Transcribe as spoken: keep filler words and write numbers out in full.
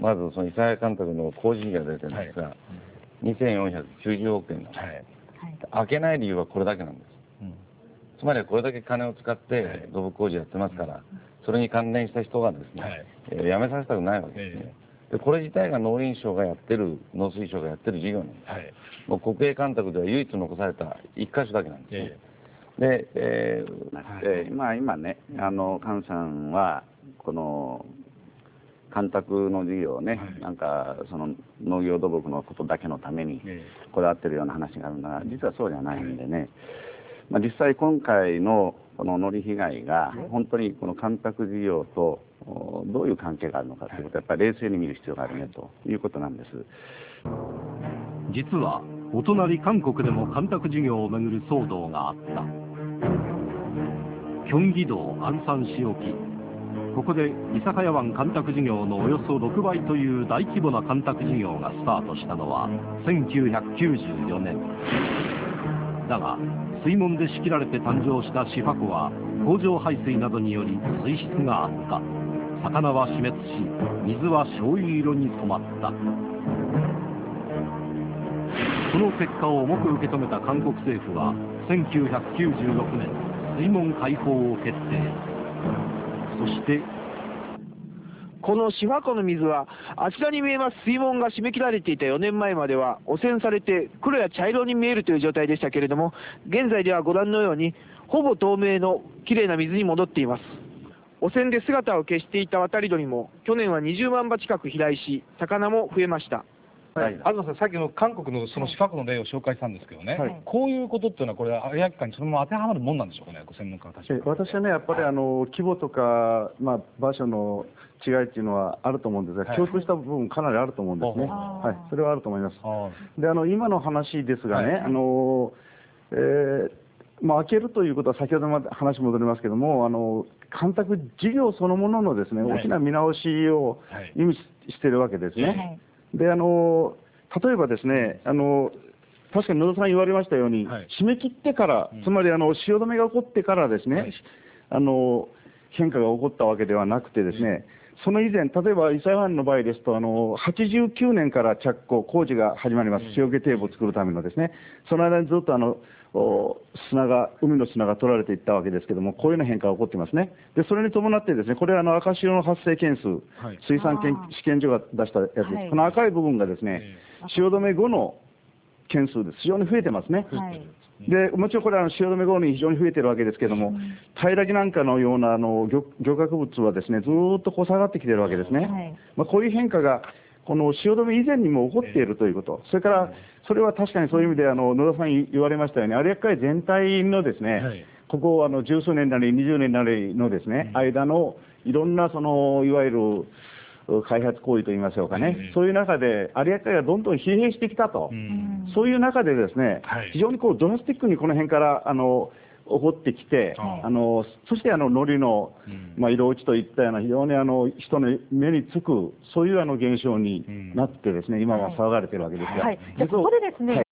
まずその諫早干拓の工事費が出てるんですが、はい、にせんよんひゃくきゅうじゅうおくえんなんです、はい、開けない理由はこれだけなんです、うん、つまりはこれだけ金を使って土木工事やってますから、はい、それに関連した人がですね、はい、えー、辞めさせたくないわけですね、でこれ自体が農林省がやってる、農水省がやってる事業なんです、はい、もう国営干拓では唯一残された一箇所だけなんですね。で、えーえー、今今ね、あの菅さんはこの干拓の事業をね、はい、なんかその農業土木のことだけのためにこだわってるような話があるのが実はそうじゃないんでね、まあ、実際今回のこのノリ被害が本当にこの干拓事業とどういう関係があるのかということをやっぱり冷静に見る必要があるねということなんです。 実はお隣韓国でも干拓事業をめぐる騒動があった。キョンギ道アンサン市沖、ここで諫早湾干拓事業のおよそろくばいという大規模な干拓事業がスタートしたのはせんきゅうひゃくきゅうじゅうよねんだが、水門で仕切られて誕生したシファ湖は工場排水などにより水質が悪化、魚は死滅し水は醤油色に染まった。その結果を重く受け止めた韓国政府はせんきゅうひゃくきゅうじゅうろくねん水門開放を決定。そしてこのシファ湖の水はあちらに見えます水門が締め切られていたよねんまえまでは汚染されて黒や茶色に見えるという状態でしたけれども、現在ではご覧のようにほぼ透明のきれいな水に戻っています。汚染で姿を消していた渡り鳥も去年はにじゅうまんば近く飛来し、魚も増えました。 はい、東さん、さっきの韓国のそのシファ湖の例を紹介したんですけどね、はい、こういうことっていうのは、これ、有明海にそのまま当てはまるもんなんでしょうかね、ご専門家は確かに。 私はね、やっぱりあの規模とか、まあ、場所の違いっていうのはあると思うんですが、はい、共通した部分、かなりあると思うんですね、はい、それはあると思います。で、あの今の話ですがね、はい、あのえーまあ、開けるということは、先ほどまで話戻りますけれども、あの干拓事業そのもののですね、大きな見直しを意味しているわけですね。はい、であの例えばですね、あの確かに野田さん言われましたように、はい、締め切ってから、つまりあの汐留が起こってからですね、はい、あの変化が起こったわけではなくてですね、うん、その以前、例えば諫早湾の場合ですと、あのはちじゅうきゅうねんから着工、工事が始まります、塩気堤防を作るためのですね、その間にずっとあの砂が、海の砂が取られていったわけですけれども、こういうような変化が起こっていますね。で、それに伴ってですね、これはあの赤潮の発生件数、はい、水産研試験所が出したやつです。はい、この赤い部分がですね、汐留後の件数です。非常に増えてますね。はい、で、もちろんこれは汐留後に非常に増えているわけですけれども、うん、平らぎなんかのようなあの 漁, 漁獲物はですね、ずーっとこう下がってきているわけですね。はい、まあ、こういう変化がこの汐留以前にも起こっているということ、それからそれは確かにそういう意味であの野田さん言われましたように、有明海全体のですね、はい、ここあの十数年なりにじゅうねんなりのですね、うん、間のいろんなそのいわゆる開発行為といいましょうかね、うん、そういう中で有明海がどんどん疲弊してきたと、うん、そういう中でですね、はい、非常にこうドラスティックにこの辺からあの起こってきて、あのそしてあの海苔の、まあ、色落ちといったような非常にあの人の目につくそういうあの現象になってですね、今は騒がれているわけですが、 はい、じゃあここでですね、